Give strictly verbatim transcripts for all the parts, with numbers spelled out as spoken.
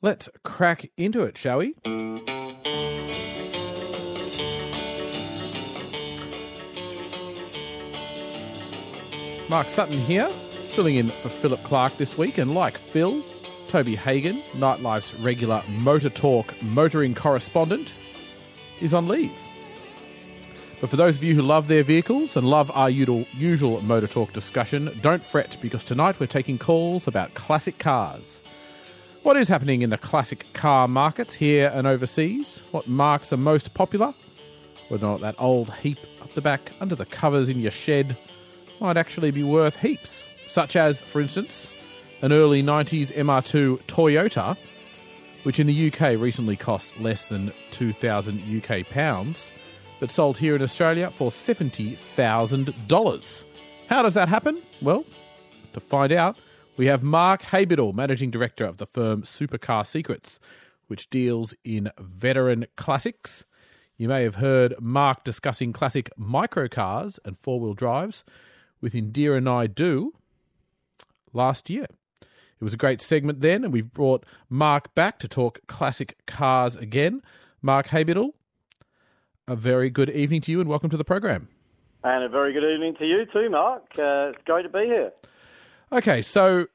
Let's crack into it, shall we? Mark Sutton here, filling in for Philip Clark this week, and like Phil, Toby Hagan, Nightlife's regular Motor Talk motoring correspondent, is on leave. But for those of you who love their vehicles and love our usual, usual Motor Talk discussion, don't fret, because tonight we're taking calls about classic cars. What is happening in the classic car markets here and overseas? What marques are most popular? Whether or not that old heap up the back under the covers in your shed might actually be worth heaps, such as, for instance, an early nineties M R two Toyota, which in the U K recently cost less than two thousand U K pounds, but sold here in Australia for seventy thousand dollars. How does that happen? Well, to find out, we have Mark Habiddle, Managing Director of the firm Supercar Secrets, which deals in veteran classics. You may have heard Mark discussing classic microcars and four-wheel drives with Indira Naidu last year. It was a great segment then, and we've brought Mark back to talk classic cars again. Mark Habiddle, a very good evening to you and welcome to the program. And a very good evening to you too, Mark. Uh, it's great to be here. Okay, so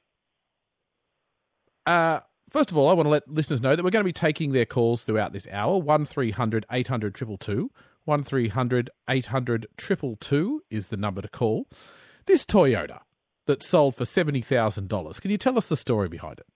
uh, first of all, I want to let listeners know that we're going to be taking their calls throughout this hour. one three hundred eight hundred two two two. one three hundred eight hundred two two two is the number to call. This Toyota that sold for seventy thousand dollars, can you tell us the story behind it?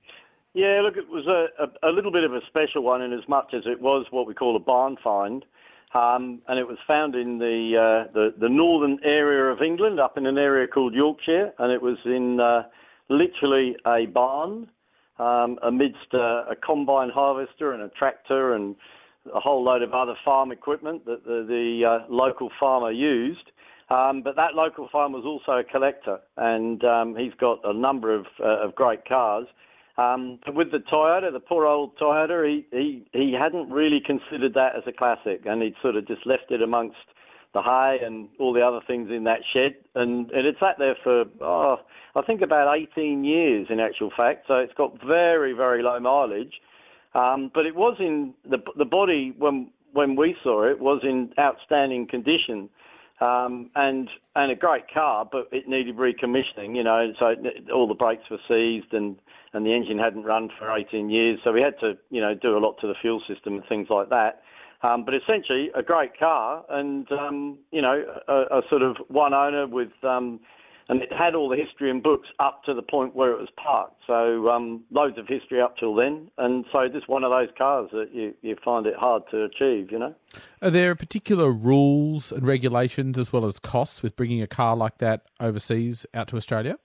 Yeah, look, it was a, a, a little bit of a special one in as much as it was what we call a barn find. Um, and it was found in the, uh, the the northern area of England, up in an area called Yorkshire, and it was in uh, literally a barn um, amidst a, a combine harvester and a tractor and a whole load of other farm equipment that the, the uh, local farmer used. Um, but that local farmer was also a collector, and um, he's got a number of, uh, of great cars. Um, but with the Toyota, the poor old Toyota, he, he, he hadn't really considered that as a classic, and he'd sort of just left it amongst the hay and all the other things in that shed. And, and it sat there for, oh, I think about eighteen years in actual fact. So it's got very, very low mileage. Um, but it was in, the, the body, when, when we saw it, was in outstanding condition. Um, and and a great car, but it needed recommissioning, you know, so it, all the brakes were seized and, and the engine hadn't run for eighteen years, so we had to, you know, do a lot to the fuel system and things like that. Um, but essentially, a great car and, um, you know, a, a sort of one owner with, um, and it had all the history and books up to the point where it was parked. So um, loads of history up till then. And so just one of those cars that you, you find it hard to achieve, you know. Are there particular rules and regulations as well as costs with bringing a car like that overseas out to Australia?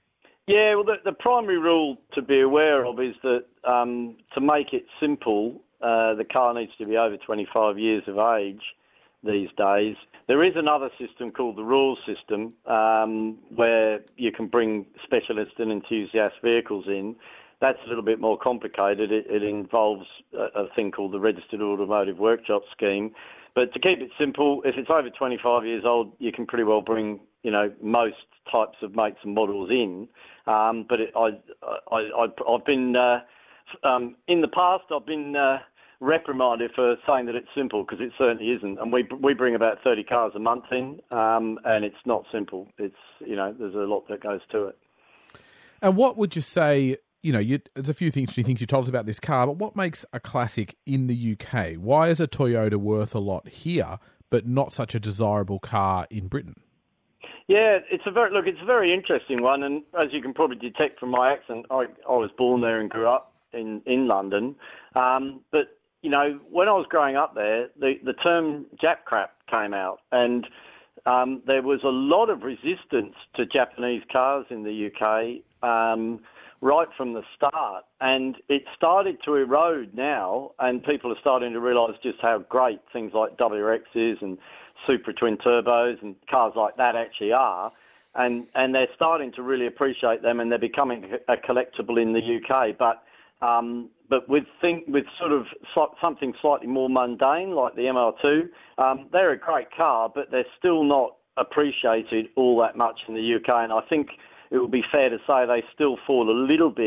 Yeah, well, the, the primary rule to be aware of is that um, to make it simple, uh, the car needs to be over twenty-five years of age these days. There is another system called the rules system um, where you can bring specialist and enthusiast vehicles in. That's a little bit more complicated. It, it involves a, a thing called the Registered Automotive Workshop Scheme. But to keep it simple, if it's over twenty-five years old, you can pretty well bring, you know, most types of makes and models in. Um, but it, I, I, I, I've been, uh, um, in the past, I've been uh, reprimanded for saying that it's simple, because it certainly isn't. And we we bring about thirty cars a month in, um, and it's not simple. It's, you know, there's a lot that goes to it. And what would you say, you know, you, there's a few things, things you told us about this car, but what makes a classic in the U K? Why is a Toyota worth a lot here, but not such a desirable car in Britain? Yeah, it's a very look. It's a very interesting one, and as you can probably detect from my accent, I, I was born there and grew up in in London. Um, but you know, when I was growing up there, the the term Jap crap came out, and um, there was a lot of resistance to Japanese cars in the U K um, right from the start, and it started to erode now, and people are starting to realise just how great things like W R Xs and Super Twin Turbos and cars like that actually are, and and they're starting to really appreciate them, and they're becoming a collectible in the U K. But um, but with think with sort of so, something slightly more mundane like the M R two, um, they're a great car, but they're still not appreciated all that much in the U K. And I think it would be fair to say they still fall a little bit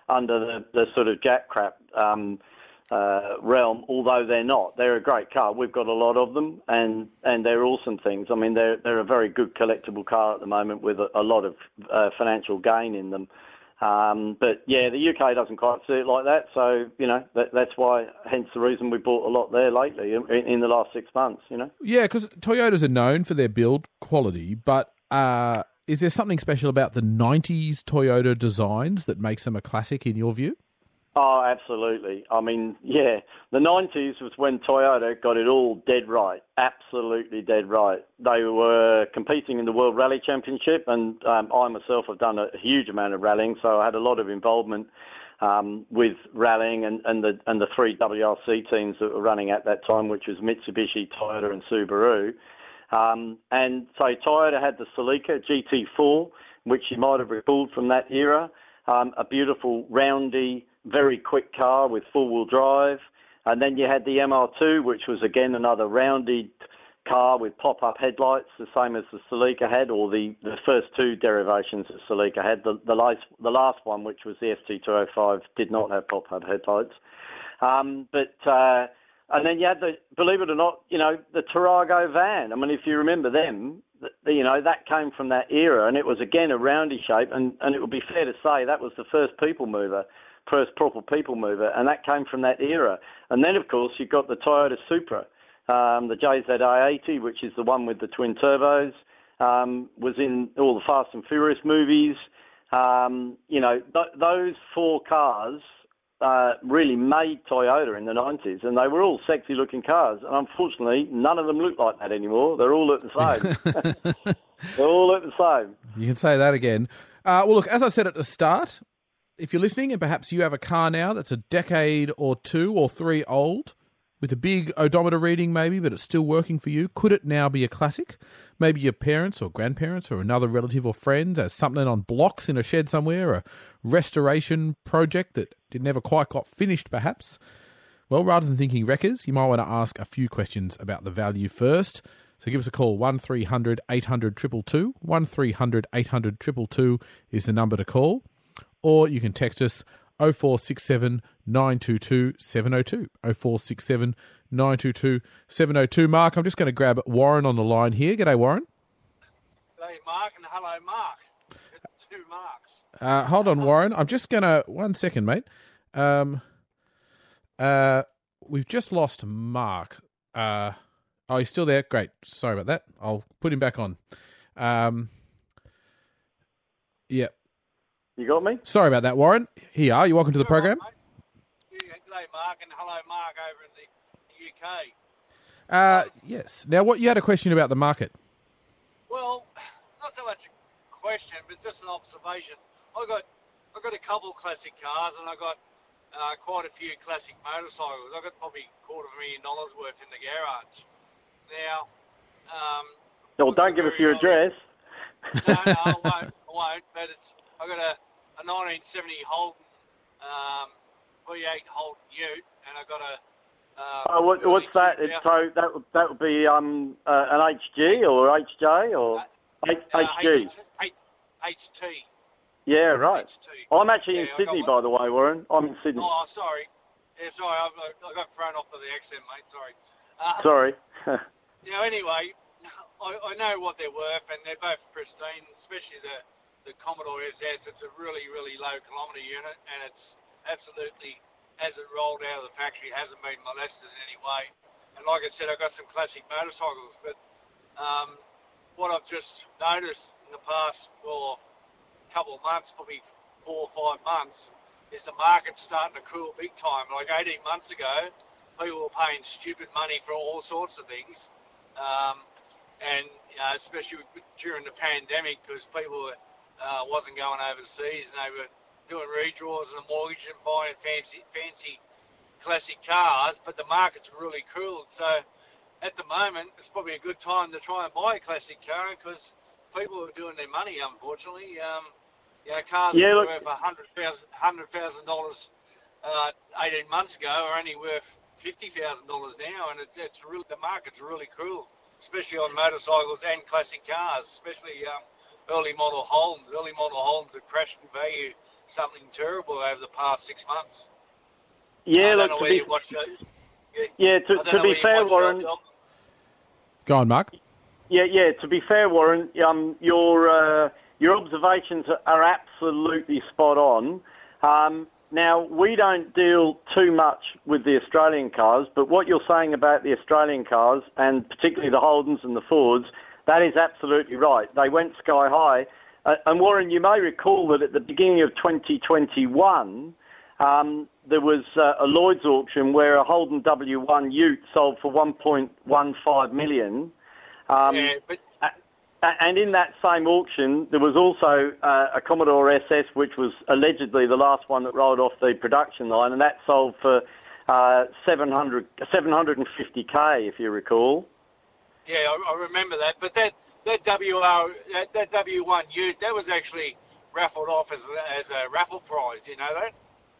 under the, the sort of jack crap um, uh, realm, although they're not. They're a great car. We've got a lot of them, and, and they're awesome things. I mean, they're, they're a very good collectible car at the moment with a, a lot of uh, financial gain in them. Um, but yeah, the U K doesn't quite see it like that, so you know that, that's why, hence the reason we bought a lot there lately in, in the last six months. You know. Yeah, because Toyotas are known for their build quality, but uh, is there something special about the nineties Toyota designs that makes them a classic in your view? Oh, absolutely. I mean, yeah, the nineties was when Toyota got it all dead right, absolutely dead right. They were competing in the World Rally Championship, and um, I myself have done a huge amount of rallying, so I had a lot of involvement um, with rallying and, and the and the three W R C teams that were running at that time, which was Mitsubishi, Toyota, and Subaru. Um, and so Toyota had the Celica G T four, which you might have recalled from that era, um, a beautiful, roundy, very quick car with four-wheel drive. And then you had the M R two, which was, again, another rounded car with pop-up headlights, the same as the Celica had, or the, the first two derivations that Celica had. The, the, last, the last one, which was the F T two oh five, did not have pop-up headlights. Um, but... Uh, And then you had the, believe it or not, you know, the Tarago van. I mean, if you remember them, the, you know, that came from that era, and it was, again, a roundy shape, and, and it would be fair to say that was the first people mover, first proper people mover, and that came from that era. And then, of course, you've got the Toyota Supra, um, the J Z A eighty, which is the one with the twin turbos, um, was in all the Fast and Furious movies. Um, you know, th- those four cars... Uh, really made Toyota in the nineties, and they were all sexy-looking cars. And unfortunately, none of them look like that anymore. They're all look the same. They all look the same. You can say that again. Uh, well, look, as I said at the start, if you're listening and perhaps you have a car now that's a decade or two or three old, with a big odometer reading maybe, but it's still working for you, could it now be a classic? Maybe your parents or grandparents or another relative or friend has something on blocks in a shed somewhere, a restoration project that never quite got finished perhaps. Well, rather than thinking wreckers, you might want to ask a few questions about the value first. So give us a call, one three hundred eight hundred two two two. one three hundred eight hundred two two two is the number to call. Or you can text us oh four six seven nine two two seven oh two. oh four six seven nine two two seven oh two. Mark, I'm just going to grab Warren on the line here. G'day, Warren. G'day, Mark, and hello, Mark. It's two Marks. Uh, hold on, Warren. I'm just going to... One second, mate. Um, uh, we've just lost Mark. Uh, oh, he's still there. Great. Sorry about that. I'll put him back on. Um, yeah. You got me? Sorry about that, Warren. Here you are. You're welcome to the program. Right, yeah, g'day, Mark, and hello, Mark, over in the U K. Uh, yes. Now, what you had a question about the market? Well, not so much a question, but just an observation. I got I got a couple classic cars, and I got uh, quite a few classic motorcycles. I got probably a quarter of a million dollars worth in the garage. Now, um, well, don't give us your address. No, no, I won't. I won't. But it's I got a, a nineteen seventy Holden um, V eight Holden Ute, and I got a. Uh, oh, what, what's that? It's, so that would that would be um uh, an H G or H J or uh, H- uh, HG. H- H T. Yeah, right. H T. I'm actually Yeah, in Sydney, I got by the way, Warren. I'm in Sydney. Oh, sorry. Yeah, sorry. I, I got thrown off by the accent, mate. Sorry. Um, Sorry. You know, anyway, I, I know what they're worth, and they're both pristine, especially the, the Commodore S S. It's a really, really low kilometre unit, and it's absolutely, as it rolled out of the factory, hasn't been molested in any way. And like I said, I've got some classic motorcycles, but um, what I've just noticed in the past, well, couple of months, probably four or five months, is the market's starting to cool big time. Like eighteen months ago, people were paying stupid money for all sorts of things, um, and you know, especially during the pandemic, because people uh, wasn't going overseas and they were doing redraws and a mortgage and buying fancy, fancy classic cars. But the market's really cooled, so at the moment, it's probably a good time to try and buy a classic car because people are doing their money, unfortunately. Um, You know, cars Yeah, that look- were worth one hundred thousand dollars one hundred thousand dollars uh, eighteen months ago are only worth fifty thousand dollars now, and it, it's really, the market's really cool, especially on motorcycles and classic cars, especially um, early model Holdens. Early model Holdens have crashed in value something terrible over the past six months. Yeah, I don't look, know to whether be, you watched those. Yeah, yeah, to, I don't to know be whether you fair, watched Warren. those. Go on, Mark. Yeah, yeah. To be fair, Warren, um, your uh, your observations are absolutely spot on. Um, now, we don't deal too much with the Australian cars, but what you're saying about the Australian cars, and particularly the Holdens and the Fords, that is absolutely right. They went sky high. Uh, and Warren, you may recall that at the beginning of twenty twenty-one, um, there was uh, a Lloyd's auction where a Holden W one Ute sold for one point one five million. Um, Yeah, but And in that same auction, there was also uh, a Commodore S S, which was allegedly the last one that rolled off the production line, and that sold for uh, seven hundred, seven hundred fifty K, if you recall. yeah, I, I remember that. But that that W R that, that W one Ute, that was actually raffled off as a, as a raffle prize. Do you know that?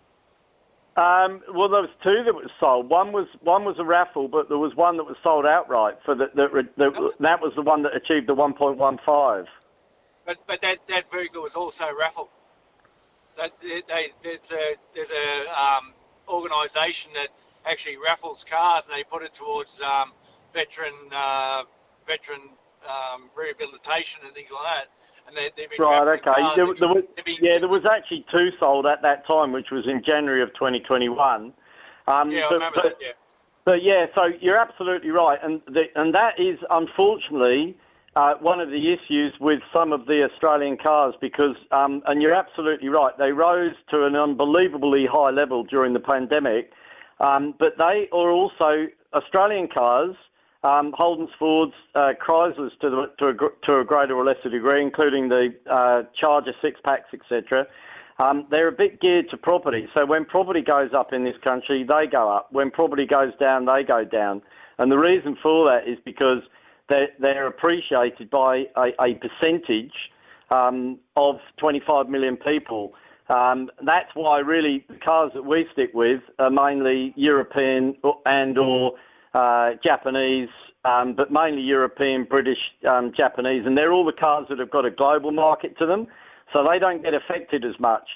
Um, well, there was two that was sold. One was one was a raffle, but there was one that was sold outright. For the, the, the, the that was the one that achieved the one point one five. But but that, that vehicle was also raffled. That they, they there's a there's a um, organisation that actually raffles cars, and they put it towards um, veteran uh, veteran um, rehabilitation and things like that. And they, they've been Right, raffling okay. cars. There, They've there been- was, they've been- yeah, there was actually two sold at that time, which was in January of twenty twenty-one. Um, yeah, I but, remember but, that. Yeah. But yeah, so you're absolutely right, and the, and that is unfortunately uh, one of the issues with some of the Australian cars, because um, and you're absolutely right, they rose to an unbelievably high level during the pandemic, um, but they are also Australian cars, um, Holdens, Fords, uh, Chryslers to the, to a, gr- to a greater or lesser degree, including the uh, Charger six packs, et cetera. Um, they're a bit geared to property. So when property goes up in this country, they go up. When property goes down, they go down. And the reason for that is because they're, they're appreciated by a, a percentage um, of twenty-five million people. Um, that's why really the cars that we stick with are mainly European and or uh, Japanese, um, but mainly European, British, um, Japanese. And they're all the cars that have got a global market to them. So they don't get affected as much.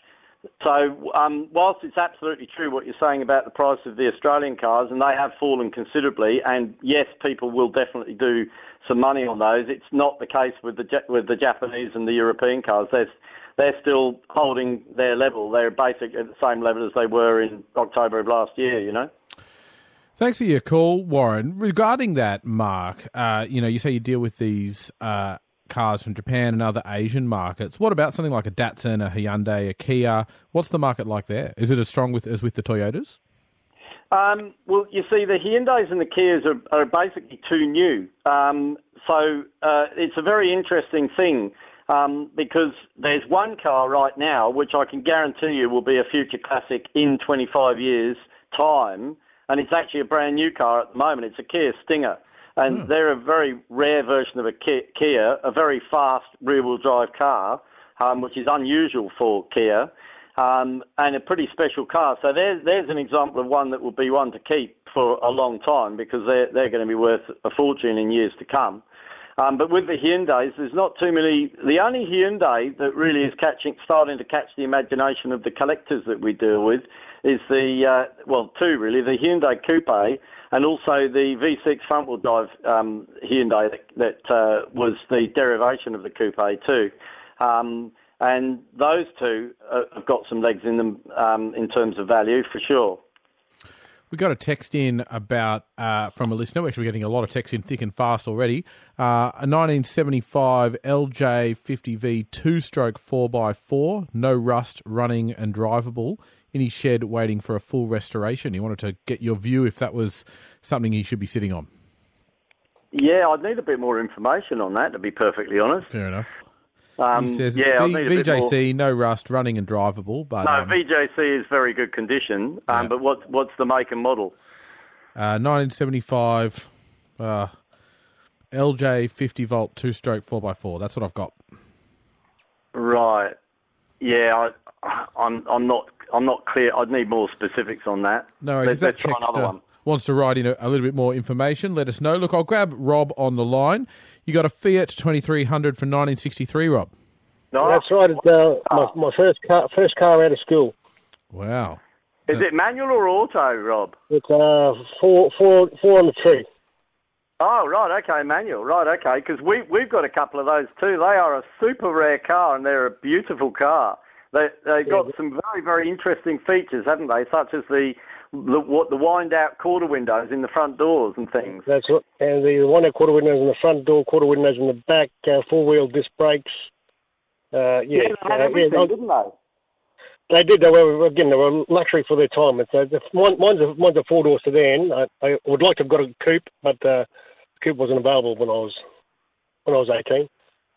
So um, whilst it's absolutely true what you're saying about the price of the Australian cars, and they have fallen considerably, and yes, people will definitely do some money on those, it's not the case with the with the Japanese and the European cars. They're, they're still holding their level. They're basically at the same level as they were in October of last year, you know. Thanks for your call, Warren. Regarding that, Mark, uh, you know, you say you deal with these uh, cars from Japan and other Asian markets. What about something like a Datsun, a Hyundai, a Kia? What's the market like there? Is it as strong with as with the Toyotas? Um, well, you see, the Hyundais and the Kias are, are basically too new. Um, so uh, it's a very interesting thing um, because there's one car right now which I can guarantee you will be a future classic in twenty-five years' time, and it's actually a brand new car at the moment. It's a Kia Stinger. And hmm. they're a very rare version of a Kia, a very fast rear-wheel drive car, um, which is unusual for Kia, um, and a pretty special car. So there's there's an example of one that will be one to keep for a long time because they're, they're going to be worth a fortune in years to come. Um, but with the Hyundais, there's not too many. The only Hyundai that really is catching, starting to catch the imagination of the collectors that we deal with is the, uh, well, two really, the Hyundai Coupe, and also the V six front-wheel drive um, Hyundai that, that uh, was the derivation of the Coupe too. Um, and those two uh, have got some legs in them um, in terms of value, for sure. We got a text in about uh, from a listener. We're actually getting a lot of texts in thick and fast already. Uh, a nineteen seventy-five L J fifty V two-stroke four by four, no rust, running and drivable, in his shed waiting for a full restoration. He wanted to get your view if that was something he should be sitting on. Yeah, I'd need a bit more information on that, to be perfectly honest. Fair enough. Um, he says yeah, v- V J C, no rust, running and drivable. But no, um, V J C is very good condition. Um, yeah. But what's what's the make and model? Uh, nineteen seventy-five uh, L J fifty volt two-stroke four by four. That's what I've got. Right. Yeah, I, I'm I'm not I'm not clear. I'd need more specifics on that. No, Let's, if that let's try another texter one. wants to write in a, a little bit more information, let us know. Look, I'll grab Rob on the line. You got a Fiat twenty-three hundred from nineteen sixty-three, Rob? No. That's right. It's uh, my, my first car, first car out of school. Wow. Is it manual or auto, Rob? It's uh, four, four, four on the tree. Oh, right, okay, manual, right, okay, because we, we've got a couple of those too. They are a super rare car and they're a beautiful car. They, they've got some very, very interesting features, haven't they, such as the the, what, the wind-out quarter windows in the front doors and things. That's right. And the wind-out quarter windows in the front door, quarter windows in the back, uh, four-wheel disc brakes. Uh, yeah, Yeah, they had uh, everything, yeah, didn't they? They did. They were, again, they were luxury for their time. It's, uh, the, mine, mine's, a, mine's a four-door sedan. I, I would like to have got a coupe, but uh, the coupe wasn't available when I was when I was eighteen.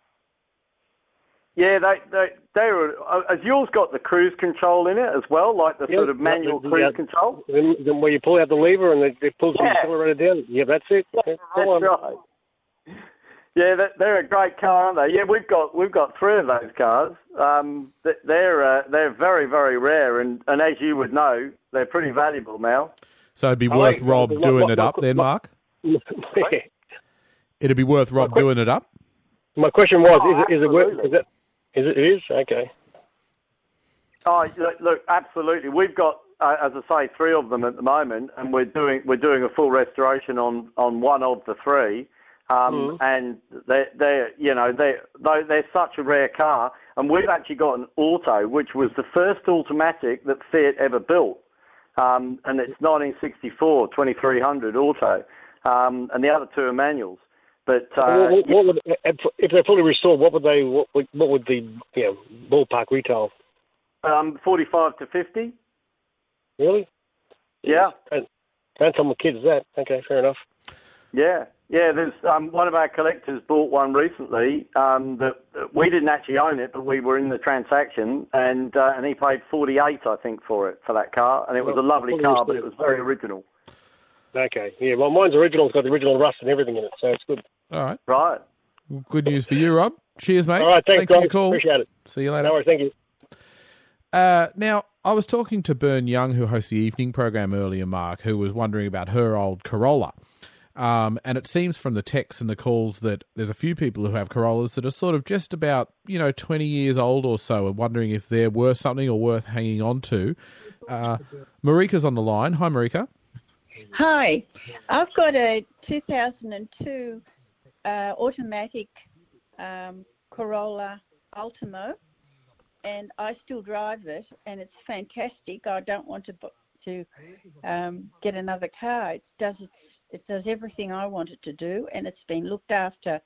Yeah, they they they were. Uh, has yours got the cruise control in it as well, like the Yeah, sort of manual the, the, cruise uh, control? Then, then where you pull out the lever and it, it pulls the Yeah. accelerator down. Yeah, that's it. Yeah, Go that's on. right. Yeah, that, they're a great car, aren't they? Yeah, we've got we've got three of those cars. Um, th- they're uh, they're very very rare, and, and as you would know, they're pretty valuable now. So it'd be I worth like- Rob my- doing my- it up my- then, my- Mark? Yeah. It'd be worth Rob quick- doing it up? My question was: Oh, Is it is it worth? absolutely. Is it? Is it? It is okay. Oh, look, look absolutely. We've got, uh, as I say, three of them at the moment, and we're doing we're doing a full restoration on, on one of the three. Um, Mm. And they they you know they they're, they're such a rare car, and we've actually got an auto, which was the first automatic that Fiat ever built, um, and it's nineteen sixty-four twenty-three hundred auto, um, and the other two are manuals. But uh, what, what would, if they're fully restored, what would they? What would, what would the you know, ballpark retail? um, forty-five to fifty. Really? Yeah. Don't, don't tell my kids that. Okay, fair enough. Yeah, yeah. There's um, one of our collectors bought one recently. Um, that, that we didn't actually own it, but we were in the transaction, and uh, and he paid forty-eight, I think, for it for that car, and it was a lovely Well, car, but it was very original. Okay, yeah. Well, mine's original. It's got the original rust and everything in it, so it's good. All right. Right. Well, good news for you, Rob. Cheers, mate. All right, thanks, thanks for guys. your call. Appreciate it. See you later. No worries, thank you. Uh, now, I was talking to Bern Young, who hosts the evening program earlier, Mark, who was wondering about her old Corolla. Um, and it seems from the texts and the calls that there's a few people who have Corollas that are sort of just about, you know, twenty years old or so, and wondering if they're worth something or worth hanging on to. Uh, Marika's on the line. Hi, Marika. Hi, I've got a two thousand two uh, automatic um, Corolla Ultimo, and I still drive it, and it's fantastic. I don't want to to um, get another car. It does its, it does everything I want it to do, and it's been looked after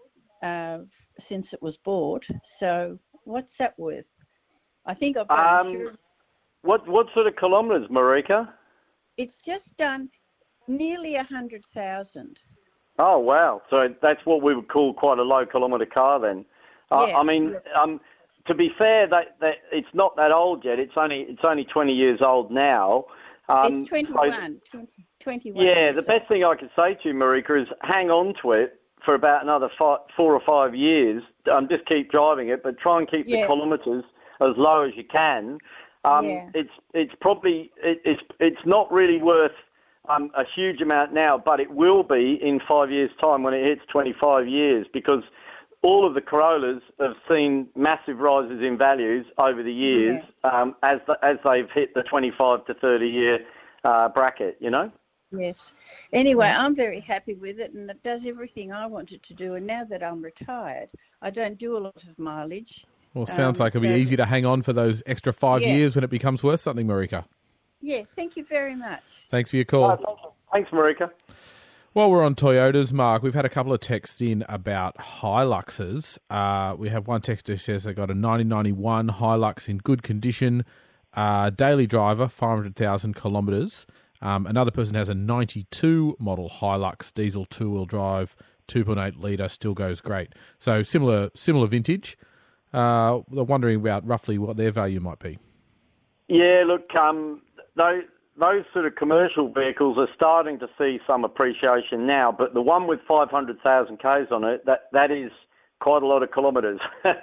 uh, since it was bought. So, what's that worth? I think I've got Um, insurance. What what sort of kilometres, Marika? It's just done nearly a hundred thousand. Oh wow! So that's what we would call quite a low kilometre car then. Uh, Yeah. I mean, um, to be fair, that, that it's not that old yet. It's only it's only twenty years old now. Um, It's twenty-one. so- twenty, twenty-one. yeah, the best thing I could say to you, Marika, is hang on to it for about another five, four or five years. Um, just keep driving it, but try and keep Yeah. the kilometres as low as you can. Um, Yeah. It's it's probably it, it's it's not really worth um, a huge amount now, but it will be in five years' time when it hits twenty-five years, because all of the Corollas have seen massive rises in values over the years um, as the, as they've hit the twenty-five to thirty year uh, bracket. You know. Yes. Anyway, I'm very happy with it, and it does everything I want it to do. And now that I'm retired, I don't do a lot of mileage. Well, sounds Um, like it'll be so- easy to hang on for those extra five Yeah. years when it becomes worth something, Marika. Yeah, thank you very much. Thanks for your call. Uh, thanks, Marika. While we're on Toyotas, Mark, we've had a couple of texts in about Hiluxes. Uh, we have one texter who says they got a nineteen ninety-one Hilux in good condition, uh, daily driver, five hundred thousand kilometres. Um, another person has a ninety-two model Hilux, diesel two-wheel drive, two point eight litre, still goes great. So similar similar vintage. Uh, they're wondering about roughly what their value might be. Yeah, look, um, those, those sort of commercial vehicles are starting to see some appreciation now, but the one with five hundred thousand Ks on it, that, that is quite a lot of kilometres.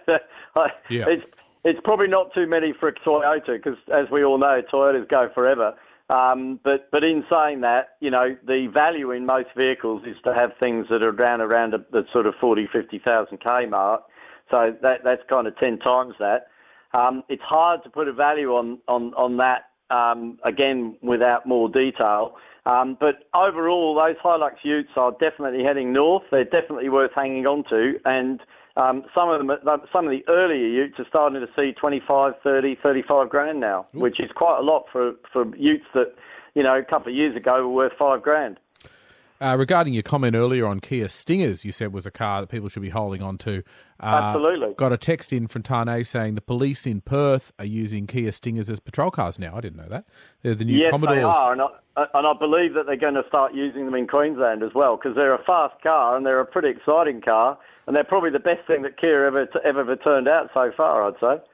Yeah. It's, it's probably not too many for a Toyota, because as we all know, Toyotas go forever. Um, but, but in saying that, you know, the value in most vehicles is to have things that are down around the, the sort of forty, fifty thousand K mark. So that that's kind of ten times that. Um, it's hard to put a value on on on that um, again without more detail. Um, but overall, those Hilux Utes are definitely heading north. They're definitely worth hanging on to, and um, some of them, some of the earlier Utes are starting to see twenty-five, thirty, thirty-five grand now, Ooh. which is quite a lot for for Utes that, you know, a couple of years ago were worth five grand. Uh, regarding your comment earlier on Kia Stingers, you said was a car that people should be holding on to. Uh, Absolutely. Got a text in from Tane saying the police in Perth are using Kia Stingers as patrol cars now. I didn't know that. They're the new yes, Commodores. Yes, they are, and I, and I believe that they're going to start using them in Queensland as well, because they're a fast car and they're a pretty exciting car, and they're probably the best thing that Kia ever ever, ever turned out so far, I'd say.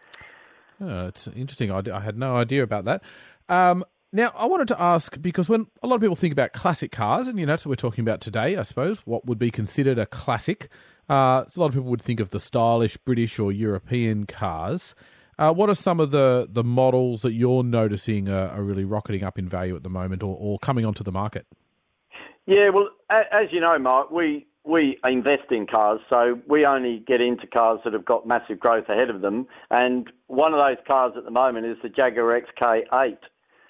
Oh, it's interesting. I, I had no idea about that. Um, Now, I wanted to ask, because when a lot of people think about classic cars, and, you know, that's what we're talking about today, I suppose, what would be considered a classic. Uh, so a lot of people would think of the stylish British or European cars. Uh, what are some of the, the models that you're noticing are, are really rocketing up in value at the moment or, or coming onto the market? Yeah, well, as you know, Mark, we, we invest in cars, so we only get into cars that have got massive growth ahead of them. And one of those cars at the moment is the Jaguar X K eight.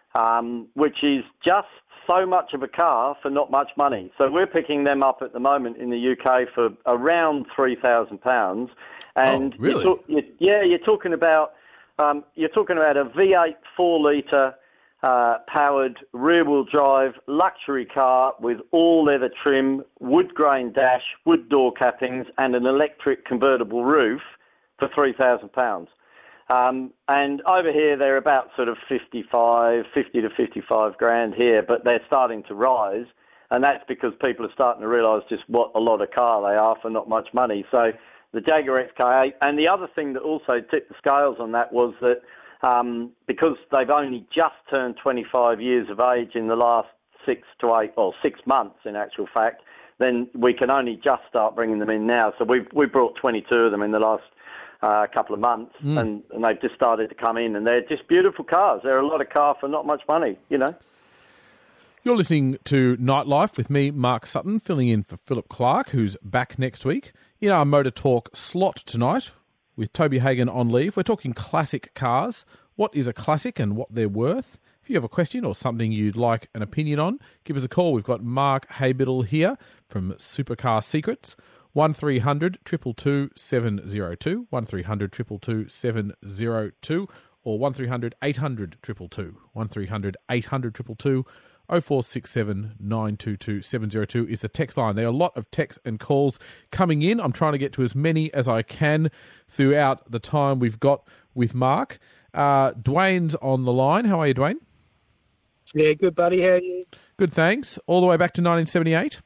Um, which is just so much of a car for not much money. So we're picking them up at the moment in the U K for around three thousand pounds. And oh, really? You're talk, you, yeah, you're talking about um, you're talking about a V eight four litre uh, powered rear-wheel drive luxury car with all leather trim, wood grain dash, wood door cappings, and an electric convertible roof for three thousand pounds. Um, and over here, they're about sort of fifty-five, fifty to fifty-five grand here, but they're starting to rise. And that's because people are starting to realise just what a lot of car they are for not much money. So the Jaguar X K eight, and the other thing that also tipped the scales on that was that um, because they've only just turned twenty-five years of age in the last six to eight, or six months in actual fact, then we can only just start bringing them in now. So we've, we brought twenty-two of them in the last Uh, a couple of months, mm. and, and they've just started to come in, and they're just beautiful cars. They're a lot of car for not much money, you know. You're listening to Nightlife with me, Mark Sutton, filling in for Philip Clark, who's back next week. In our Motor Talk slot tonight, with Toby Hagan on leave, we're talking classic cars. What is a classic and what they're worth? If you have a question or something you'd like an opinion on, give us a call. We've got Mark Haybiddle here from Supercar Secrets. one three hundred, two two two, seven oh two, one three hundred, two two two, seven oh two, or one three hundred, eight hundred, two two two, one three hundred, eight hundred, two two two, oh four six seven, nine two two, seven oh two is the text line. There are a lot of texts and calls coming in. I'm trying to get to as many as I can throughout the time we've got with Mark. Uh, Dwayne's on the line. How are you, Dwayne? Yeah, good, buddy. How are you? Good, thanks. All the way back to nineteen seventy-eight?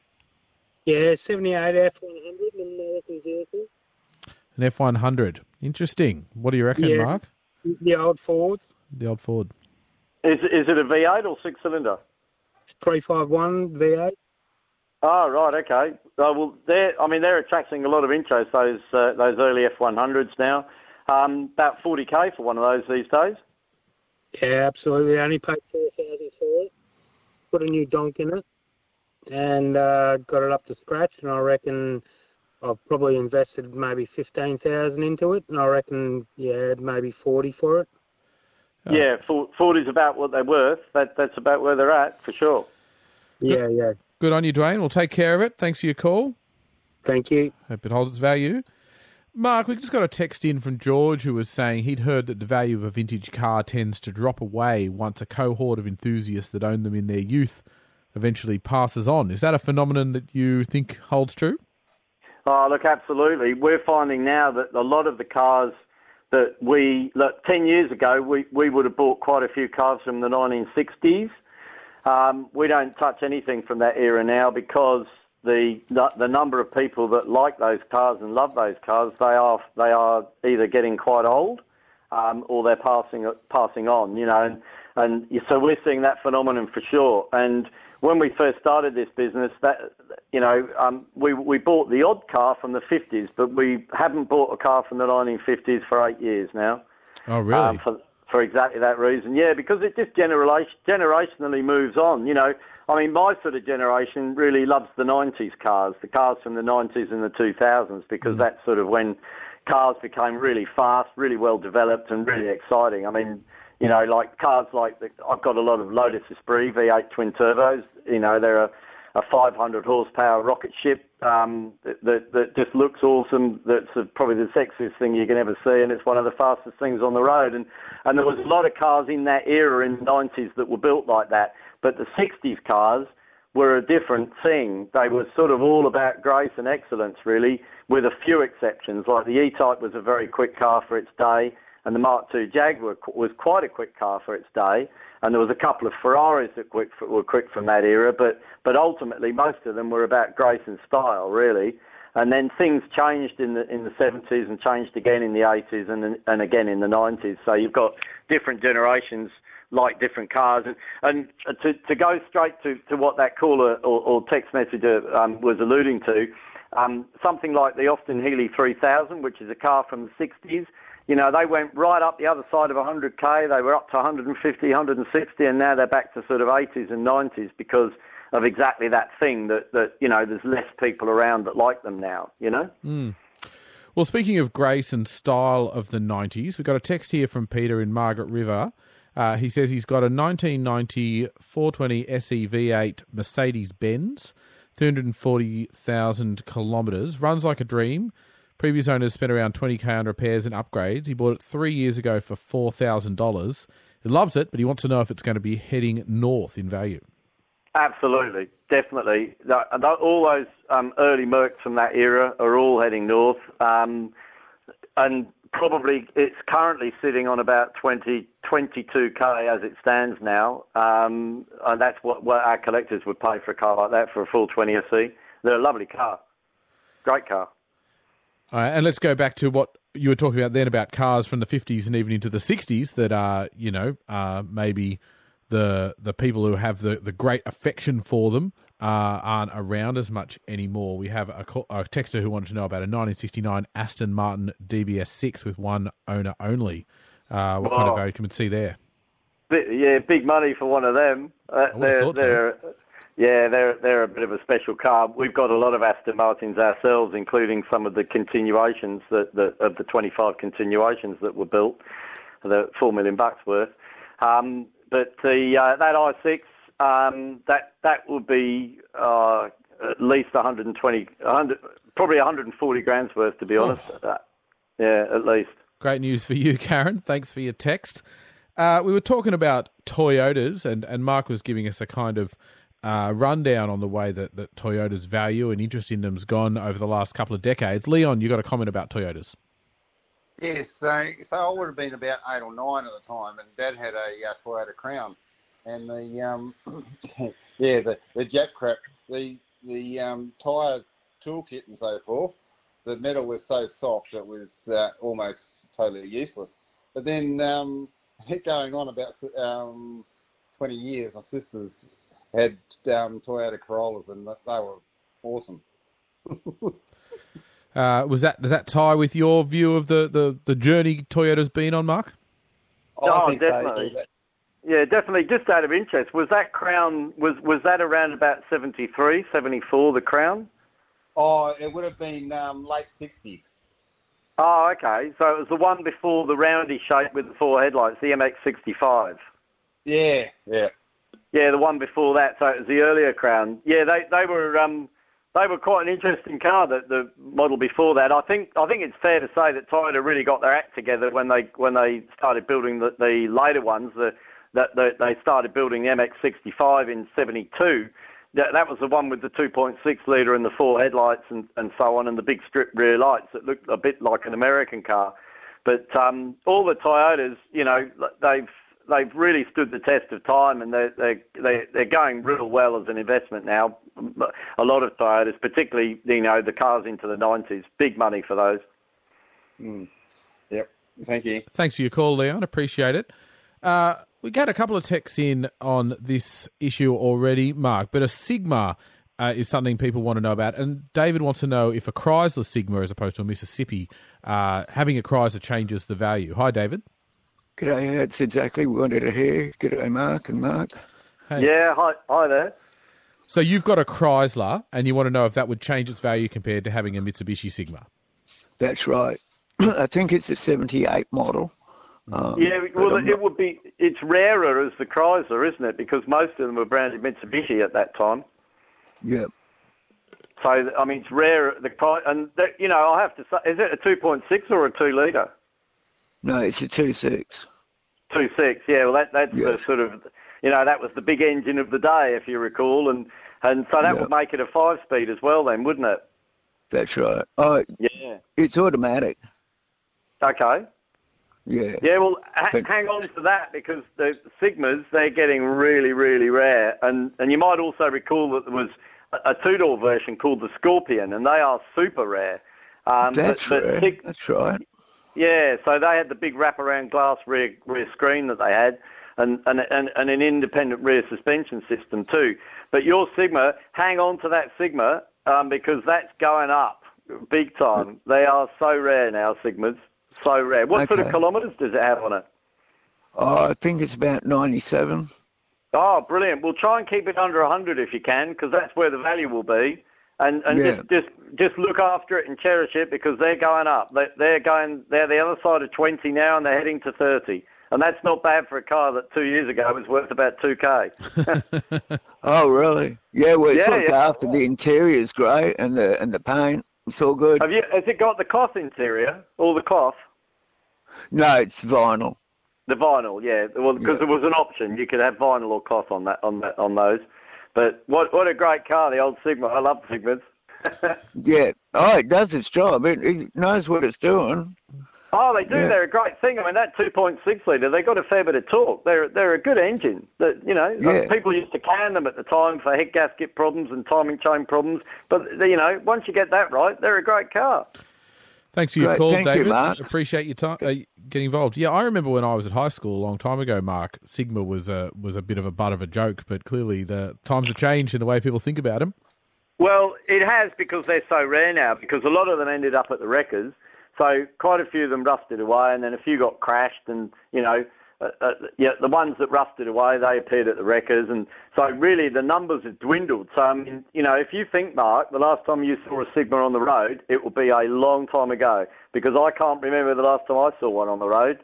Yeah, seventy-eight F one hundred in American vehicle. An F one hundred. Interesting. What do you reckon, yeah, Mark? The old Ford. The old Ford. Is is it a V eight or six cylinder? three fifty-one V eight. Oh, right, okay. Uh, well, they're I mean they're attracting a lot of interest. Those uh, those early F one hundreds now. Um, about forty k for one of those these days. Yeah, absolutely. I only paid four thousand for it. Put a new donk in it. And uh, got it up to scratch, and I reckon I've probably invested maybe fifteen thousand into it, and I reckon, yeah, maybe forty for it. Oh. Yeah, forty's about what they're worth. That That's about where they're at, for sure. Yeah, yeah. Good on you, Dwayne. We'll take care of it. Thanks for your call. Thank you. Hope it holds its value. Mark, we just got a text in from George who was saying he'd heard that the value of a vintage car tends to drop away once a cohort of enthusiasts that owned them in their youth eventually passes on. Is that a phenomenon that you think holds true? Oh, look, absolutely. We're finding now that a lot of the cars that we, look, ten years ago, we, we would have bought quite a few cars from the nineteen sixties. Um, we don't touch anything from that era now because the, the the number of people that like those cars and love those cars, they are they are either getting quite old um, or they're passing passing on, you know. And, and so we're seeing that phenomenon for sure. And when we first started this business, that you know, um, we we bought the odd car from the fifties, but we haven't bought a car from the nineteen fifties for eight years now. Oh, really? Um, for, for exactly that reason, yeah, because it just generation, generationally moves on. You know, I mean, my sort of generation really loves the nineties cars, the cars from the nineties and the two thousands, because mm. that's sort of when, cars became really fast, really well developed, and really exciting. I mean, you know, like cars like the, I've got a lot of Lotus Esprit V eight twin turbos. You know, they're a, a five hundred horsepower rocket ship um, that that just looks awesome. That's a, probably the sexiest thing you can ever see, and it's one of the fastest things on the road. And and there was a lot of cars in that era in the nineties that were built like that. But the sixties cars were a different thing. They were sort of all about grace and excellence, really, with a few exceptions. Like the E-Type was a very quick car for its day, and the Mark two Jaguar was quite a quick car for its day, and there was a couple of Ferraris that were quick from that era, but but ultimately most of them were about grace and style, really. And then things changed in the in the seventies and changed again in the eighties and and again in the nineties. So you've got different generations like different cars. And, and to, to go straight to, to what that caller or, or text messenger um, was alluding to, um, something like the Austin Healey three thousand, which is a car from the sixties, you know, they went right up the other side of one hundred K. They were up to one fifty, one sixty, and now they're back to sort of eighties and nineties because of exactly that thing that, that you know, there's less people around that like them now, you know? Mm. Well, speaking of grace and style of the nineties, we've got a text here from Peter in Margaret River. Uh, he says he's got a nineteen ninety four twenty S E V eight Mercedes-Benz, three hundred forty thousand kilometres, runs like a dream. Previous owners spent around twenty K on repairs and upgrades. He bought it three years ago for four thousand dollars. He loves it, but he wants to know if it's going to be heading north in value. Absolutely, definitely. All those um, early Mercs from that era are all heading north. Um, and probably it's currently sitting on about twenty, twenty-two K as it stands now. Um, and that's what, what our collectors would pay for a car like that, for a full twenty S E. They're a lovely car. Great car. All right, and let's go back to what you were talking about then about cars from the fifties and even into the sixties that are, you know, uh, maybe the the people who have the, the great affection for them uh, aren't around as much anymore. We have a, a texter who wanted to know about a nineteen sixty-nine Aston Martin D B S six with one owner only. Uh, what oh. kind of value can we see there? Yeah, big money for one of them. Uh, they're, they're, so. Yeah, they're they're a bit of a special car. We've got a lot of Aston Martins ourselves, including some of the continuations that, that of the twenty-five continuations that were built, the four million bucks worth. Um, but the uh, that I six, um, that that would be uh, at least one hundred twenty, one hundred, probably one hundred forty grand's worth, to be honest. Oh. Uh, yeah, at least. Great news for you, Karen. Thanks for your text. Uh, we were talking about Toyotas, and, and Mark was giving us a kind of Uh, rundown on the way that, that Toyota's value and interest in them's gone over the last couple of decades. Leon, you got a comment about Toyotas? Yes, so, so I would have been about eight or nine at the time, and Dad had a uh, Toyota Crown, and the um, yeah, the the jack crap, the the um, tyre toolkit and so forth. The metal was so soft it was uh, almost totally useless. But then um, going on about um, twenty years, my sisters had um, Toyota Corollas, and they were awesome. uh, was that does that tie with your view of the, the, the journey Toyota's been on, Mark? Oh, oh definitely. So. Yeah, definitely. Just out of interest, was that Crown was was that around about seventy-three, seventy-four? The Crown? Oh, it would have been um, late sixties. Oh, okay. So it was the one before the roundy shape with the four headlights, the M X sixty-five. Yeah, yeah. Yeah, the one before that, so it was the earlier Crown. Yeah, they they were um, they were quite an interesting car. The the model before that, I think I think it's fair to say that Toyota really got their act together when they when they started building the, the later ones. The, that the, they started building the M X sixty-five in seventy-two. That, that was the one with the two point six litre and the four headlights and, and so on, and the big strip rear lights that looked a bit like an American car. But um, all the Toyotas, you know, they've They've really stood the test of time, and they're, they're, they're going real well as an investment now. A lot of Toyotas, particularly, you know, the cars into the nineties, big money for those. Mm. Yep. Thank you. Thanks for your call, Leon. Appreciate it. Uh, we got a couple of texts in on this issue already, Mark, but a Sigma uh, is something people want to know about. And David wants to know if a Chrysler Sigma, as opposed to a Mississippi, uh, having a Chrysler changes the value. Hi, David. G'day, that's exactly what I wanted to hear. G'day, Mark and Mark. Hey. Yeah, hi, hi there. So you've got a Chrysler, and you want to know if that would change its value compared to having a Mitsubishi Sigma. That's right. I think it's a seventy-eight model. Um, Yeah, but well, I'm it not- would be. It's rarer as the Chrysler, isn't it? Because most of them were branded Mitsubishi at that time. yeah. So I mean, it's rare. The Chry- and that, you know, I have to say, is it a two point six or a two litre? No, it's a two six. Two six. Yeah. Well, that that's Yes. the sort of, you know, that was the big engine of the day, if you recall, and and so that Yeah. would make it a five speed as well, then, wouldn't it? That's right. Oh, Yeah. it's automatic. Okay. Yeah. Yeah, well, ha- Thank- hang on to that because the Sigmas, they're getting really, really rare. And, and you might also recall that there was a, a two-door version called the Scorpion, and they are super rare. Um, That's but, but right. Sig- That's right. yeah, so they had the big wraparound glass rear, rear screen that they had and, and, and, and an independent rear suspension system too. But your Sigma, hang on to that Sigma um, because that's going up big time. They are so rare now, Sigmas. So rare. What sort of Okay. kilometres does it have on it? Oh, I think it's about ninety-seven. Oh, brilliant. Well, try and keep it under one hundred if you can, because that's where the value will be. And and Yeah. just, just just look after it and cherish it because they're going up. They, they're going. They're the other side of twenty now, and they're heading to thirty. And that's not bad for a car that two years ago was worth about two K. Oh, really? Yeah, well, it's Yeah, looked yeah. after. The interior's great, and the and the paint, it's all good. Have you? Has it got the cloth interior? All the cloth? No, it's vinyl. The vinyl, yeah. Well, because Yeah. there was an option. You could have vinyl or cloth on that on that on those. But what what a great car, the old Sigma. I love Sigmas. Yeah. Oh, it does its job. It, it knows what it's doing. Oh, they do. Yeah. They're a great thing. I mean, that two point six litre, they got a fair bit of torque. They're they're a good engine. That you know, Yeah. people used to can them at the time for head gasket problems and timing chain problems. But you know, once you get that right, they're a great car. Thanks for your Great. call, Thank you, David. Mark. Appreciate your time uh, getting involved. Yeah, I remember when I was at high school a long time ago, Mark, Sigma was a was a bit of a butt of a joke, but clearly the times have changed in the way people think about them. Well, it has because they're so rare now. Because a lot of them ended up at the wreckers, so quite a few of them rusted away, and then a few got crashed, and you know. Uh, uh, yeah, the ones that rusted away, they appeared at the wreckers, and so really the numbers have dwindled. So I mean, you know, if you think, Mark, the last time you saw a Sigma on the road, it will be a long time ago, because I can't remember the last time I saw one on the road.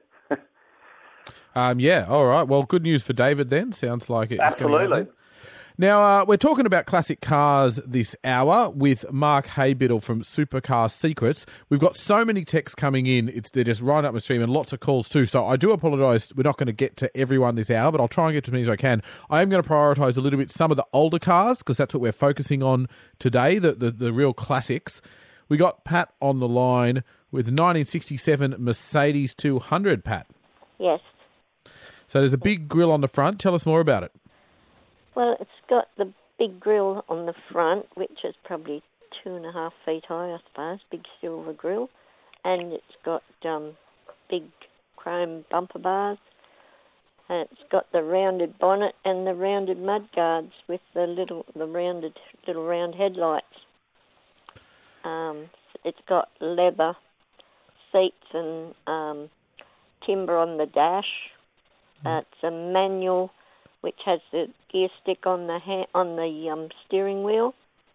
Um, yeah, all right. Well, good news for David then. Sounds like it's going out Absolutely. there. Now, uh, we're talking about classic cars this hour with Mark Haybiddle from Supercar Secrets. We've got so many texts coming in. It's They're just right up my stream and lots of calls too. So I do apologise. We're not going to get to everyone this hour, but I'll try and get to as many as I can. I am going to prioritise a little bit some of the older cars because that's what we're focusing on today, the, the, the real classics. We got Pat on the line with nineteen sixty-seven Mercedes two hundred, Pat. Yes. So there's a big grille on the front. Tell us more about it. Well, it's got the big grille on the front, which is probably two and a half feet high, I suppose, big silver grille. And it's got um, big chrome bumper bars. And it's got the rounded bonnet and the rounded mudguards with the little, the rounded, little round headlights. Um, it's got leather seats and um, timber on the dash. Uh, it's a manual, which has the gear stick on the ha- on the um, steering wheel.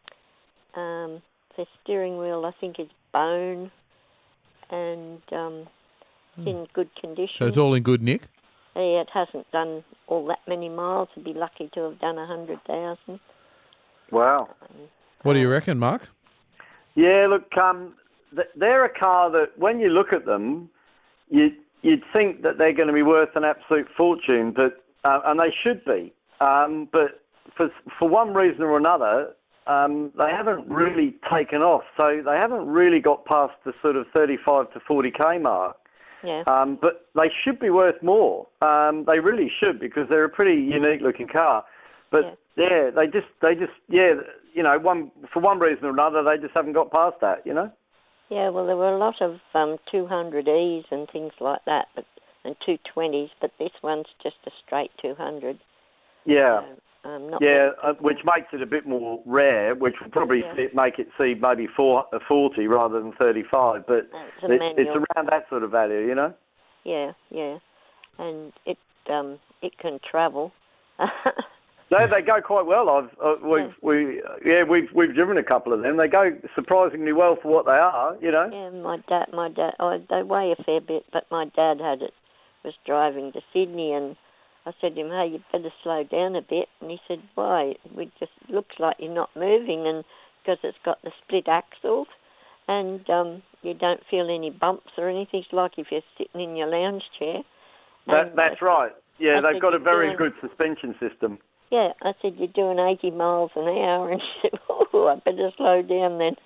Um, the steering wheel, I think, is bone and um, it's in good condition. So it's all in good nick? Yeah, it hasn't done all that many miles. It'd be lucky to have done a hundred thousand. Wow. What do you reckon, Mark? Yeah, look, um, th- they're a car that when you look at them, you you'd think that they're going to be worth an absolute fortune, but uh, and they should be. Um, but for for one reason or another, um, they haven't really taken off. So they haven't really got past the sort of thirty-five to forty K mark. Yeah. Um, but they should be worth more. Um, they really should because they're a pretty unique looking car. But yeah. yeah, they just they just yeah, you know, one for one reason or another, they just haven't got past that. You know. Yeah, well, there were a lot of um, two hundred E's and things like that, but and two twenties, but this one's just a straight two hundred. Yeah. So, um, not yeah, uh, which makes it a bit more rare, which will probably Yeah. see, make it see maybe four, uh, forty rather than thirty-five, but It's a it, manual. it's around that sort of value, you know? Yeah, yeah, and it um, it can travel. They they go quite well. I've uh, we've we yeah we've we've driven a couple of them. They go surprisingly well for what they are. You know. Yeah, my dad, my dad, oh, they weigh a fair bit, but my dad had it. Was driving to Sydney, and I said to him, "Hey, you better slow down a bit." And he said, "Why? It just looks like you're not moving, and because it's got the split axles, and um, you don't feel any bumps or anything. It's like if you're sitting in your lounge chair." That that's right. Yeah, I they've said, got a "You're very doing-" good suspension system. Yeah, I said, "You're doing eighty miles an hour," and she said, "Oh, I better slow down then."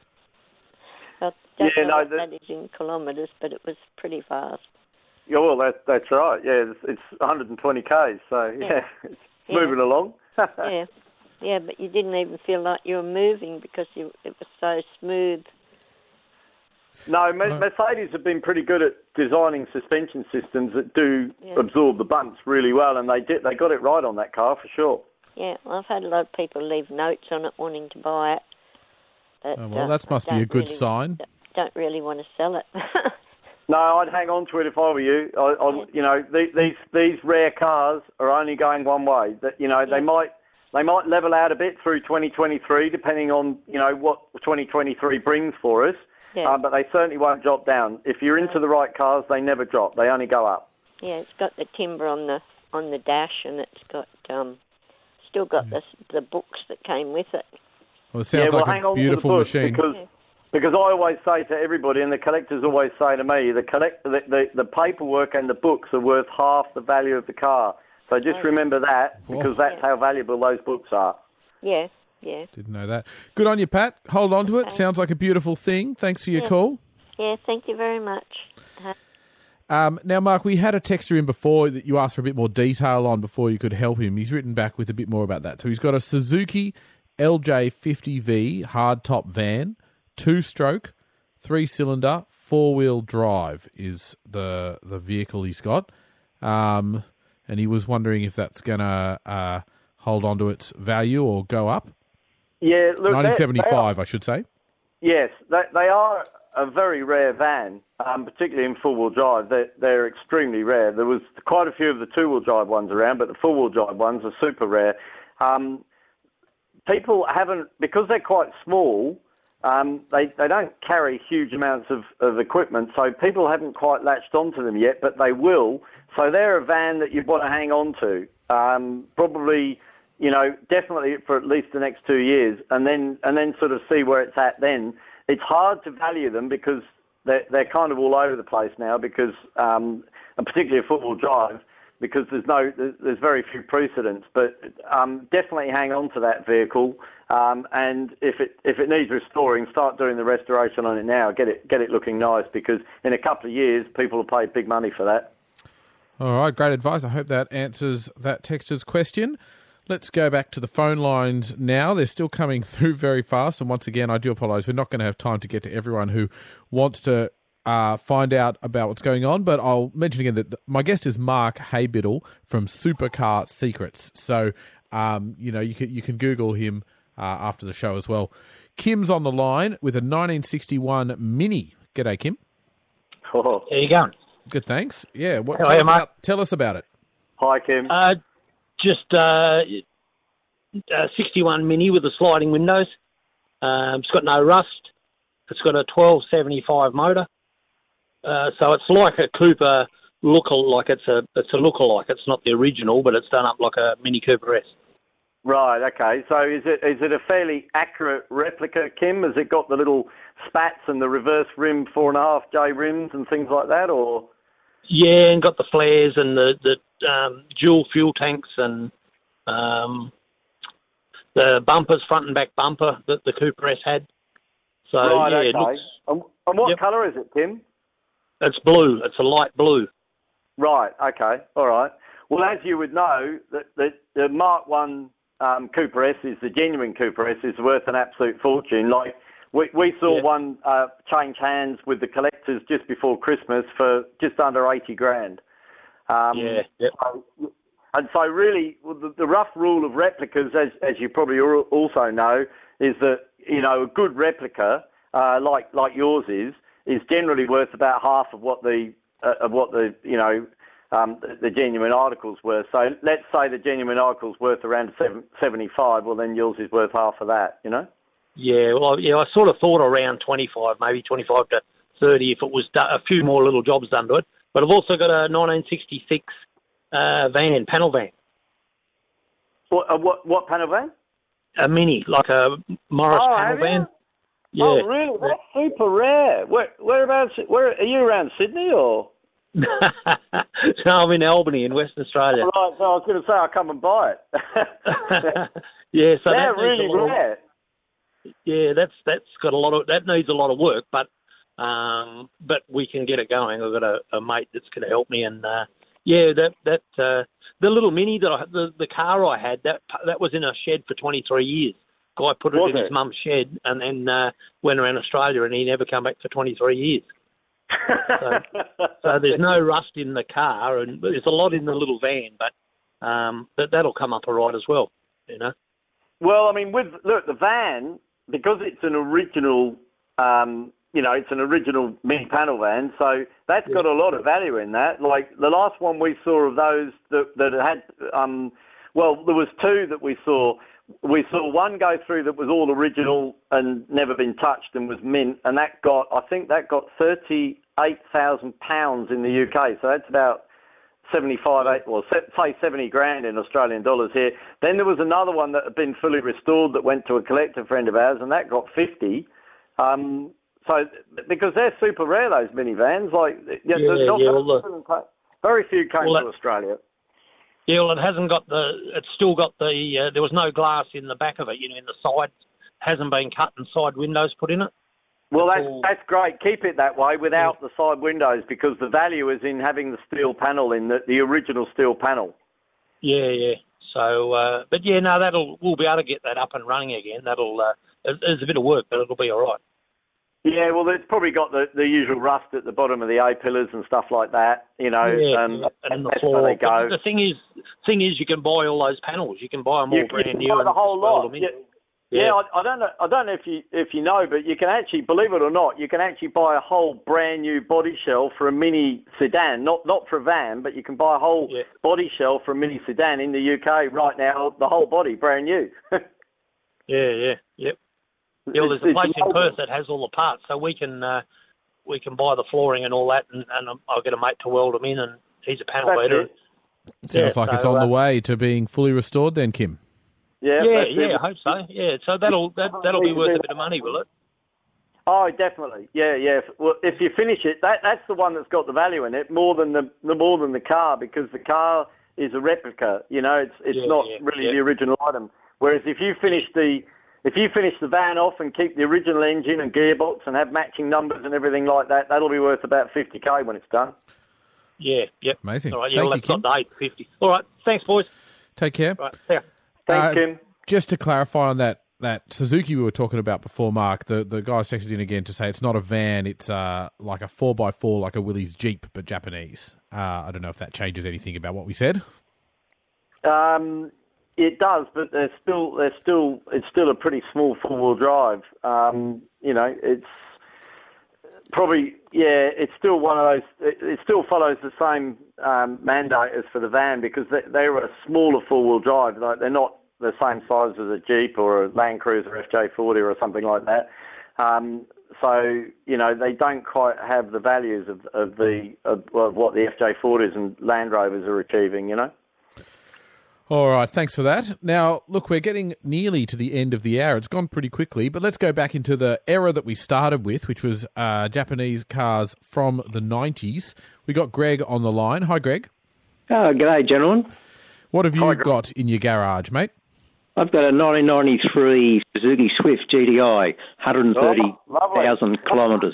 I don't Yeah, know no, what the- that is in kilometres, but it was pretty fast. Yeah, well, that, that's right. Yeah, it's, it's one hundred twenty k's, so yeah, Yeah. it's Yeah. moving along. yeah, yeah, but you didn't even feel like you were moving because you, it was so smooth. No, Me- Mercedes have been pretty good at designing suspension systems that do Yeah. absorb the bumps really well, and they did. They got it right on that car for sure. Yeah, I've had a lot of people leave notes on it wanting to buy it. But, Oh, well, uh, that must I be a don't good really- sign. Don't really want to sell it. No, I'd hang on to it if I were you. I, I, you know, the, these these rare cars are only going one way. That you know, they might they might level out a bit through twenty twenty-three, depending on you know what twenty twenty-three brings for us. Yeah. Uh, but they certainly won't drop down. If you're into the right cars, they never drop. They only go up. Yeah, it's got the timber on the on the dash, and it's got um, still got the the books that came with it. Well, it sounds yeah, well, like hang a on to the beautiful book machine. Because, because I always say to everybody, and the collectors always say to me, the collect the, the, the paperwork and the books are worth half the value of the car. So just remember that, because that's how valuable those books are. Yeah, yeah. Didn't know that. Good on you, Pat. Hold on to it. Sounds like a beautiful thing. Thanks for your Yeah. call. Yeah, thank you very much. Uh, Um, now, Mark, we had a texter in before that you asked for a bit more detail on before you could help him. He's written back with a bit more about that. So he's got a Suzuki L J fifty V hardtop van, two-stroke, three-cylinder, four-wheel drive is the the vehicle he's got. Um, and he was wondering if that's going to uh, hold on to its value or go up. Yeah, look, nineteen seventy-five, I should say. Yes, they, they are a very rare van, um, particularly in four-wheel drive. They're, they're extremely rare. There was quite a few of the two-wheel drive ones around, but the four-wheel drive ones are super rare. Um, people haven't, because they're quite small, um, they, they don't carry huge amounts of, of equipment, so people haven't quite latched onto them yet, but they will. So they're a van that you'd want to hang on to, um, probably, you know, definitely for at least the next two years, and then and then sort of see where it's at then. It's hard to value them because they're, they're kind of all over the place now, because, um, and particularly a four-wheel drive, because there's no, there's very few precedents. But um, definitely hang on to that vehicle, um, and if it if it needs restoring, start doing the restoration on it now. Get it get it looking nice, because in a couple of years, people will pay big money for that. All right, great advice. I hope that answers that texter's question. Let's go back to the phone lines now. They're still coming through very fast. And once again, I do apologise. We're not going to have time to get to everyone who wants to uh, find out about what's going on. But I'll mention again that my guest is Mark Haybiddle from Supercar Secrets. So, um, you know, you can, you can Google him uh, after the show as well. Kim's on the line with a nineteen sixty-one Mini. G'day, Kim. Oh. How you going? Good, thanks. Yeah, what, How tell, are you, us Mark? about, tell us about it. Hi, Kim. Uh, just uh, uh, sixty-one Mini with the sliding windows. Um, it's got no rust. It's got a twelve seventy-five motor. Uh, so it's like a Cooper look-alike. It's a it's a look-alike. It's not the original, but it's done up like a Mini Cooper S. Right, okay. So is it is it a fairly accurate replica, Kim? Has it got the little spats and the reverse rim four and a half J rims and things like that, or? Yeah, and got the flares and the, the um, dual fuel tanks and um, the bumpers, front and back bumper that the Cooper S had. So, right, yeah, okay. it looks, and, and what Yep. colour is it, Kim? it's blue. It's a light blue. Right, okay, all right. Well, as you would know, the, the, the Mark one um, Cooper S is the genuine Cooper S is worth an absolute fortune. Like, we, we saw Yeah. one uh, change hands with the collectors just before Christmas for just under eighty grand. Um, Yeah, yep. so, and so really, well, the, the rough rule of replicas, as, as you probably al- also know, is that, you know, a good replica, uh, like like yours is, is generally worth about half of what the uh, of what the you know um, the, the genuine article's worth. So let's say the genuine article's worth around seven, seventy-five. Well, then yours is worth half of that. You know. Yeah, well, yeah, I sort of thought around twenty-five, maybe twenty-five to thirty, if it was do- a few more little jobs done to it. But I've also got a nineteen sixty-six uh, van, panel van. What, uh, what what panel van? A mini, like a Morris Oh, panel have you? van. Yeah. Oh, really? That's super rare. Where whereabouts? Where are you around Sydney or? No, I'm in Albany in Western Australia. Right, so I was going to say I'll come and buy it. Yeah, so They're that needs really a lot of- rare. Yeah, that's that's got a lot of that needs a lot of work, but um, but we can get it going. I've got a, a mate that's going to help me, and uh, yeah, that that uh, the little mini that I, the the car I had that that was in a shed for twenty-three years. Guy put it Was in it? his mum's shed, and then uh, went around Australia, and he never come back for twenty-three years. So, so there's no rust in the car, and there's a lot in the little van, but um, that that'll come up all right as well, you know. Well, I mean, with look the van, because it's an original, um, you know, it's an original mini panel van, so that's got a lot of value in that. Like the last one we saw of those that that had, um, well, there was two that we saw. We saw one go through that was all original and never been touched and was mint, and that got, I think that got thirty-eight thousand pounds in the U K. So that's about seventy-five, eight, well, say seventy grand in Australian dollars here. Then there was another one that had been fully restored that went to a collector friend of ours, and that got fifty. Um, so because they're super rare, those minivans, like yeah, Yeah, there's not yeah, very, well, few- very few came well, to Australia. Yeah, well, it hasn't got the. It's still got the. Uh, there was no glass in the back of it. You know, in the side, hasn't been cut and side windows put in it. Well, It's that's, all- that's great. Keep it that way without the side windows, because the value is in having the steel panel in, the, the original steel panel. Yeah, yeah. So, uh, but yeah, no, that'll we'll be able to get that up and running again. That'll. Uh, it- it's a bit of work, but it'll be all right. Yeah, well, it's probably got the, the usual rust at the bottom of the A-pillars and stuff like that, you know. Yeah, um, yeah, and the that's floor. where they But go. the thing is, thing is, you can buy all those panels. You can buy them all You, you brand can new. buy and the whole just weld lot. them in. Yeah, Yeah. yeah I, I don't know. I don't know if you if you know, but you can actually, believe it or not, you can actually buy a whole brand new body shell for a mini sedan. Not not for a van, but you can buy a whole Yeah. body shell for a mini sedan in the U K right now. The whole body, brand new. Yeah, yeah, yep. Yeah, well, there's a It's- place it's in Perth that has all the parts, so we can uh, we can buy the flooring and all that, and, and I'll get a mate to weld them in, and he's a panel That's beater. it. Sounds Yeah, like it's so, on uh, the way to being fully restored then, Kim. Yeah, Yeah, that's yeah, it. I hope so. Yeah, so that'll that, that'll be worth a bit of money, will it? Oh, definitely. Yeah, yeah. If, well, if you finish it, that that's the one that's got the value in it more than the, the more than the car, because the car is a replica. You know, it's it's Yeah, not yeah, really yeah. the original item. Whereas if you finish the if you finish the van off and keep the original engine and gearbox and have matching numbers and everything like that, that'll be worth about fifty k when it's done. Yeah, yep. Amazing. All right, yeah, Thank well, you, that's got Kim. the eight fifty. All right, thanks, boys. Take care. Right, see ya. Thanks, Uh, Kim. Just to clarify on that, that Suzuki we were talking about before, Mark, the, the guy texted in again to say it's not a van, it's uh, like a four by four, like a Willys Jeep, but Japanese. Uh, I don't know if that changes anything about what we said. Um, it does, but there's still there's still it's still a pretty small four wheel drive. Um, you know, it's probably yeah, it's still one of those. It, it still follows the same um, mandate as for the van, because they, they're a smaller four wheel drive. Like they're not the same size as a Jeep or a Land Cruiser F J forty or something like that. Um, so you know they don't quite have the values of, of the of, of what the F J forties and Land Rovers are achieving. You know. All right, thanks for that. Now, look, we're getting nearly to the end of the hour. It's gone pretty quickly, but let's go back into the era that we started with, which was uh, Japanese cars from the nineties. We got Greg on the line. Hi, Greg. Oh, g'day, gentlemen. What have you Hi, Greg. got in your garage, mate? I've got a nineteen ninety-three Suzuki Swift G T I, one hundred thirty thousand Oh, kilometres.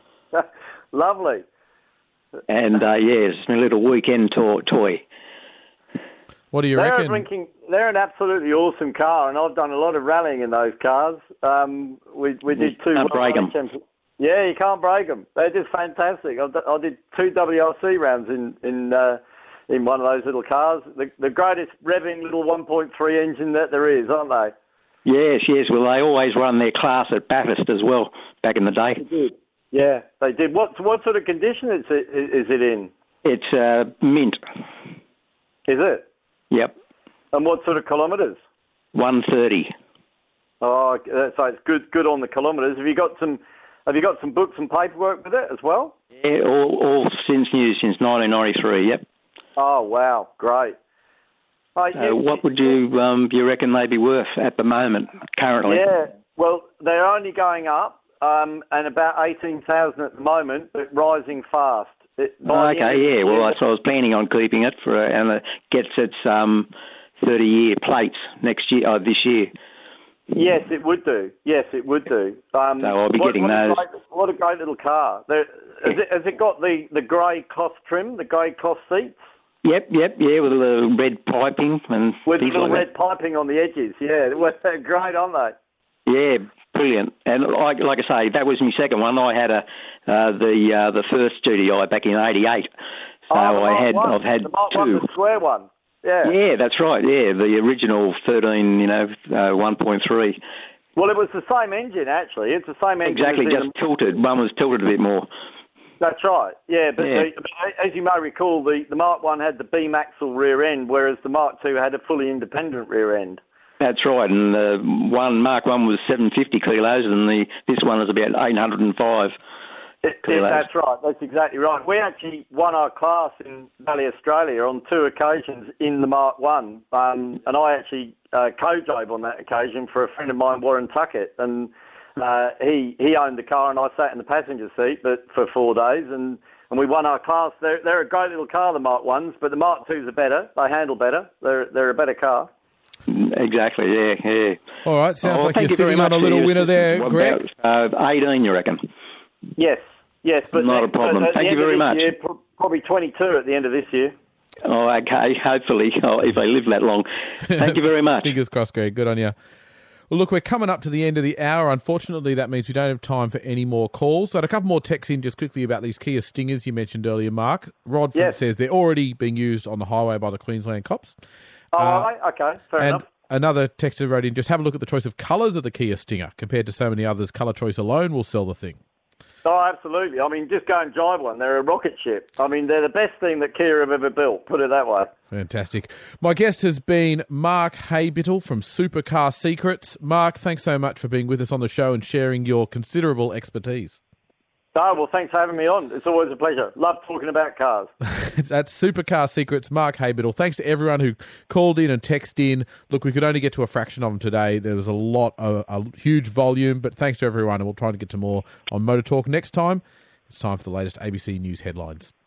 Lovely. And, uh, yeah, it's my little weekend to- toy. What do you They're, reckon? a drinking, they're an absolutely awesome car, and I've done a lot of rallying in those cars. Um, we we did two. Can't break 'em. Champions- Yeah, you can't break them. They're just fantastic. I, d- I did two W R C rounds in in uh, in one of those little cars. The, the greatest revving little one point three engine that there is, aren't they? Yes, yes. Well, they always run their class at Bathurst as well back in the day. They did. Yeah, they did. What what sort of condition is it is it in? It's uh, mint. Is it? Yep. And what sort of kilometres? one thirty. Oh, so it's good. Good on the kilometres. Have you got some? Have you got some books and paperwork with it as well? Yeah, all, all since new, since nineteen ninety-three, yep. Oh, wow. Great. Oh, So uh, what would you um, you reckon they be worth at the moment, currently? Yeah, well, they're only going up, um, and about eighteen thousand at the moment, but rising fast. It, Oh, okay, yeah. Well, I, so I was planning on keeping it for, uh, and it gets its um, thirty-year plates next year, oh, this year. Yes, it would do. Yes, it would do. Um, So I'll be what, getting what a those. great- what a great little car. There, has, it, has it got the, the grey cloth trim, the grey cloth seats? Yep, yep, yeah, with the red piping and With the things little like red piping on the edges, yeah. Well, they're great, aren't they? that. Yeah, brilliant. And like like I say, that was my second one. I had a uh, the uh, the first G D I back in eighty-eight. So Oh, the I Mark had one. I've had the Mark one, two. the square one. Yeah. Yeah, that's right. Yeah, the original thirteen, you know, uh, one point three. Well, it was the same engine, actually. It's the same engine. Exactly, as in just tilted. One was tilted a bit more. That's right. Yeah, but Yeah. The, as you may recall, the, the Mark one had the beam axle rear end, whereas the Mark two had a fully independent rear end. That's right, and the one Mark One was seven hundred fifty kilos, and the this one is about eight hundred five It, it, kilos. that's right. That's exactly right. We actually won our class in Valley Australia on two occasions in the Mark One, um, and I actually uh, co-drove on that occasion for a friend of mine, Warren Tuckett, and uh, he he owned the car and I sat in the passenger seat, but for four days, and, and we won our class. They're they're a great little car, the Mark Ones, but the Mark Twos are better. They handle better. They're they're a better car. Exactly, yeah, yeah. All right, sounds Oh, like thank you're you very sitting on much a little for your winner there, assistance. Greg. About, uh, eighteen, you reckon? Yes, yes, but Not a problem. but at Thank the you end of very this much. Year, pro- probably twenty-two at the end of this year. Oh, okay, hopefully, oh, if they live that long. Thank you very much. Fingers crossed, Greg. Good on you. Well, look, we're coming up to the end of the hour. Unfortunately, that means we don't have time for any more calls. Got a couple more texts in just quickly about these Kia Stingers you mentioned earlier, Mark. Rod from Yes. says they're already being used on the highway by the Queensland cops. Oh, Uh, all right, okay, fair and enough. another texter wrote in, just have a look at the choice of colours of the Kia Stinger. Compared to so many others, colour choice alone will sell the thing. Oh, absolutely. I mean, just go and drive one. They're a rocket ship. I mean, they're the best thing that Kia have ever built, put it that way. Fantastic. My guest has been Mark Haybittle from Supercar Secrets. Mark, thanks so much for being with us on the show and sharing your considerable expertise. Oh, well, thanks for having me on. It's always a pleasure. Love talking about cars. It's at Supercar Secrets, Mark Haybittle. Thanks to everyone who called in and texted in. Look, we could only get to a fraction of them today. There was a lot, of, a huge volume, but thanks to everyone, and we'll try to get to more on Motor Talk next time. It's time for the latest A B C News headlines.